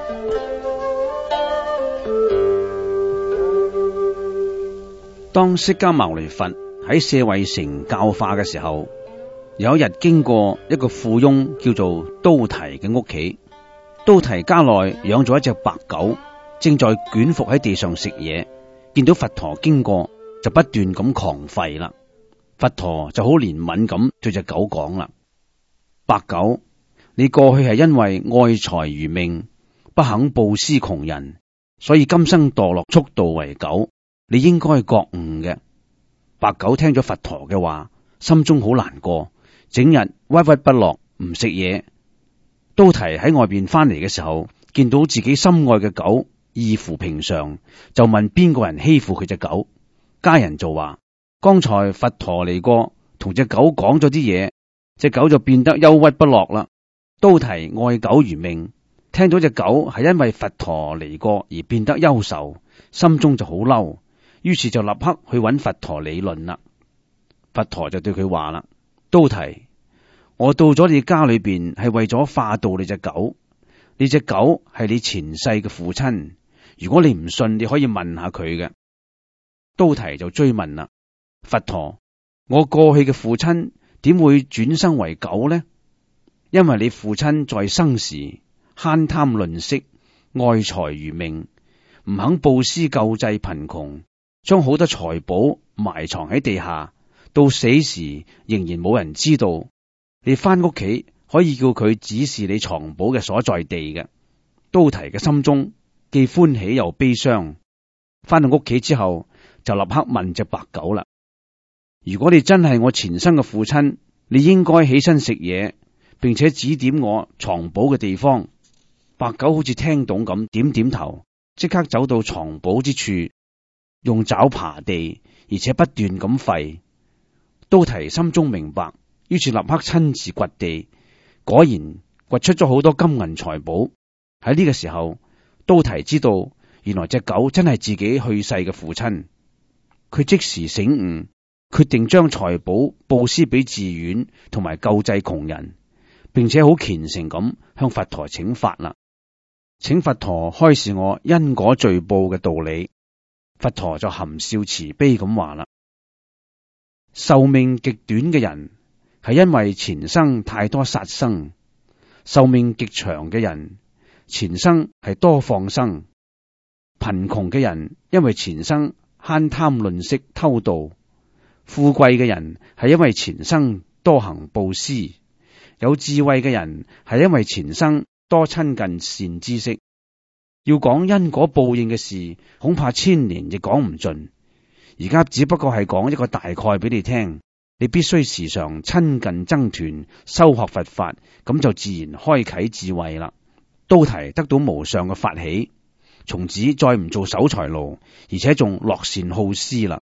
當釋迦牟尼佛喺舍衛城教化嘅時候，有一日經過一個富翁叫做都提嘅屋企，都提家內養咗一隻白狗，正在捲伏喺地上食嘢，見到佛陀經過就不斷咁狂吠啦。佛陀就好憐憫咁對隻狗講啦：白狗，你過去係因為愛財如命，不肯布施窮人，所以今生墮落畜道為狗，你應該覺悟嘅。白狗聽咗佛陀嘅話，心中好難過，整日鬱鬱不樂，唔食嘢。都提喺外邊翻嚟嘅時候，見到自己心愛嘅狗異乎平常，就問邊個人欺負佢隻狗。家人就話：剛才佛陀嚟過，同隻狗講咗啲嘢，隻狗就變得憂鬱不樂啦。都提愛狗如命，聽到隻狗係因為佛陀嚟過而變得憂愁，心中就好嬲，於是就立刻去揾佛陀理論啦。佛陀就對佢話啦：都提，我到咗你家裏邊係為咗化度你隻狗，你隻狗係你前世嘅父親，如果你唔信，你可以問下佢嘅。都提就追問啦：佛陀，我過去嘅父親點會轉生為狗呢？因為你父親在生時慳貪吝嗇，愛財如命，唔肯布施救濟貧窮，將好多財寶埋藏喺地下，到死時仍然冇人知道。你翻屋企可以叫佢指示你藏寶嘅所在地嘅。都提嘅心中既歡喜又悲傷，翻到屋企之後就立刻問隻白狗啦：如果你真係我前生嘅父親，你應該起身食嘢，並且指點我藏寶嘅地方。白狗好似聽懂咁，點點頭，即刻走到藏寶之處，用爪爬地，而且不斷咁吠。都提心中明白，於是立刻親自掘地，果然掘出咗好多金銀財寶。喺呢個時候，都提知道原來隻狗真係自己去世嘅父親，佢即時醒悟，決定將財寶布施俾寺院同埋救濟窮人，並且好虔誠咁向佛陀請法啦，請佛陀開示我因果罪報嘅道理。佛陀就含笑慈悲咁話啦：壽命極短嘅人係因為前生太多殺生，壽命極長嘅人前生係多放生，貧窮嘅人因為前生慳貪吝嗇偷盜，富貴嘅人係因為前生多行布施，有智慧嘅人係因為前生多親近善知識。要講因果報應嘅事，恐怕千年亦講唔盡。而家只不過係講一個大概俾你聽，你必須時常親近僧團，修學佛法，咁就自然開啟智慧啦。都提得到無上嘅法喜，從此再唔做守財奴，而且仲樂善好施啦。